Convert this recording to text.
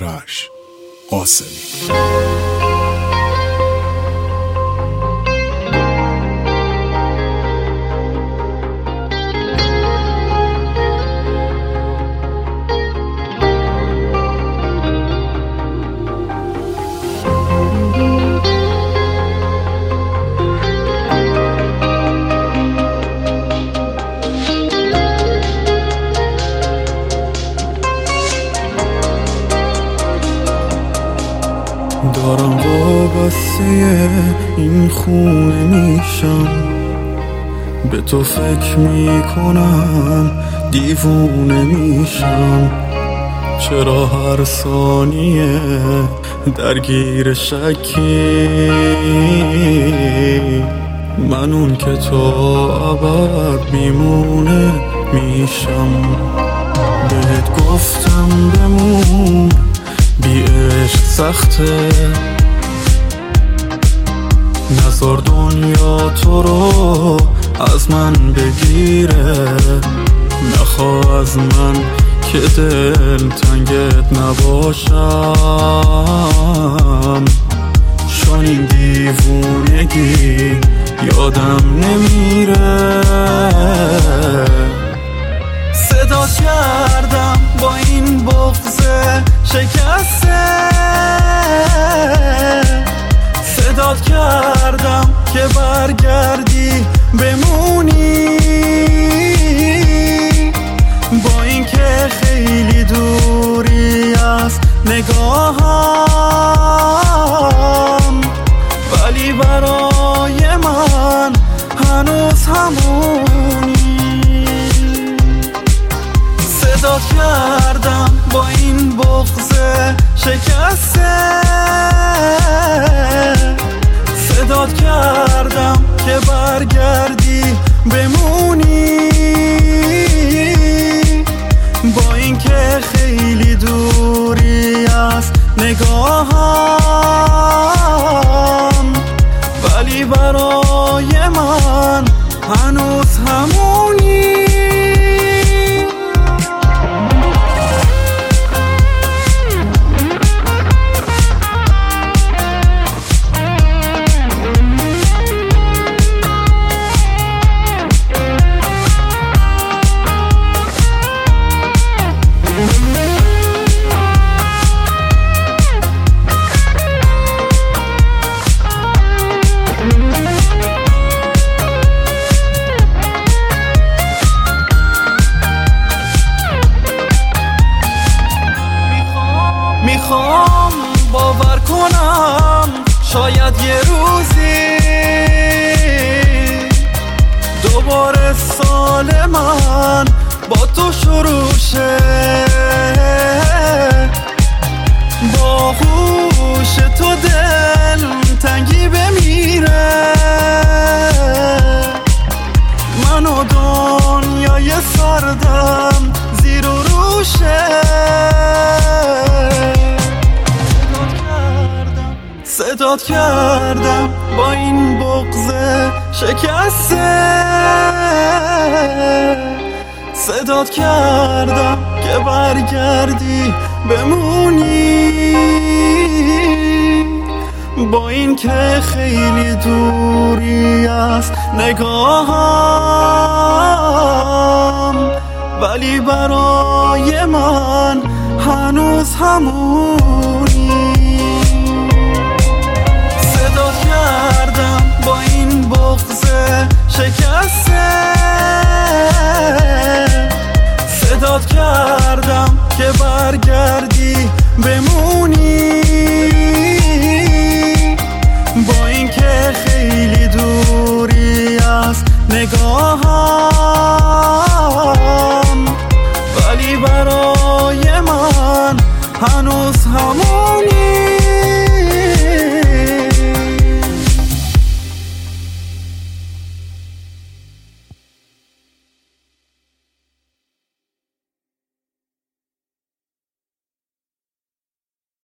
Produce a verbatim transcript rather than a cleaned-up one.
آرش قاسمی. دارم وابسته این خونه میشم، به تو فکر میکنم دیوونه میشم. چرا هر ثانیه درگیر شکی، من اون که تو ابد میمونه میشم. بهت گفتم بمون، بی عشق سخته، نذار دنیا تو رو از من بگیره. نخواه از من که دل تنگت نباشم، چون این دیوونگی یادم نمیره. صدا کردم با این بغض شکسته، صدات کردم که برگردی بمونی، با این که خیلی دوری از نگاهم، ولی برای من هنوز همونی. صدات کردم با این بغض شکسته، صدات کردم که برگردی بمونی، با این که خیلی دوری از نگاهم، ولی برای من هنوز همونی. میخوام باور کنم شاید یه روزی دوباره سال من با تو شروع شه، با هوش تو دل تنگی بمیره، من و دنیای سردم زیر و روشه. صدات کردم با این بغض شکسته، صدات کردم که برگردی بمونی، با این که خیلی دوری از نگاهم، ولی برای من هنوز همونی. صدات کردم با این بغض شکسته، صدات کردم که برگردی بمونی، با این که خیلی دوری از نگاهم،